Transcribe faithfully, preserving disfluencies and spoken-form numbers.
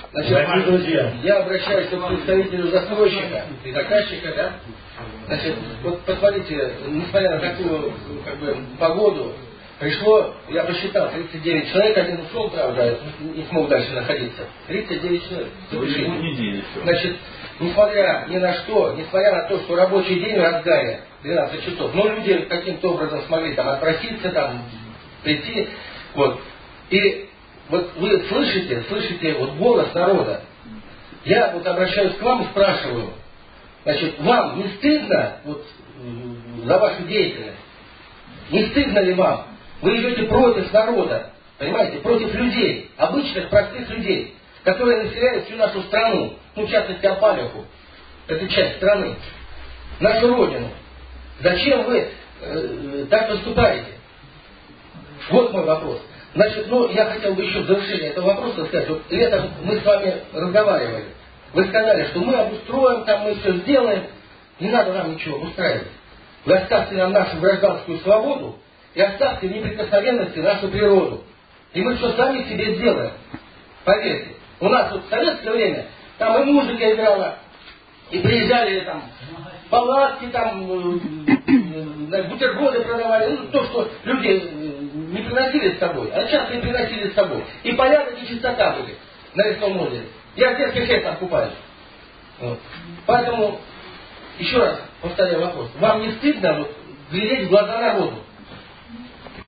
Значит, друзья, я обращаюсь к представителю застройщика и заказчика, да? Значит, вот посмотрите, несмотря на такую как бы, погоду, пришло, я посчитал, тридцать девять человек, один ушел, правда, не смог дальше находиться. тридцать девять человек. Значит, несмотря ни на что, несмотря на то, что рабочий день в разгаре, двенадцать часов, но люди каким-то образом смогли там отпроситься, там, прийти, вот. И вот вы слышите, слышите вот голос народа. Я вот обращаюсь к вам и спрашиваю, значит, вам не стыдно вот, за вашу деятельность? Не стыдно ли вам? Вы идете против народа, понимаете, против людей, обычных простых людей, которые населяют всю нашу страну, ну, в частности, Апалиху, это часть страны, нашу родину. Зачем вы э, так поступаете? Вот мой вопрос. Значит, ну, я хотел бы еще в завершение этого вопроса сказать, вот летом мы с вами разговаривали. Вы сказали, что мы обустроим, там мы все сделаем. Не надо нам ничего обустраивать. Вы оставьте нам нашу гражданскую свободу и оставьте в неприкосновенности нашу природу. И мы все сами себе сделаем. Поверьте. У нас вот в советское время там и музыка играла, и приезжали там палатки, там бутерброды продавали, ну, то, что люди не приносили с собой, а часто не приносили с собой. И порядок, и чистота были на лесном озере. Я в детских лет там купаюсь. Вот. Поэтому, еще раз повторяю вопрос. Вам не стыдно вот, глядеть в глаза народу?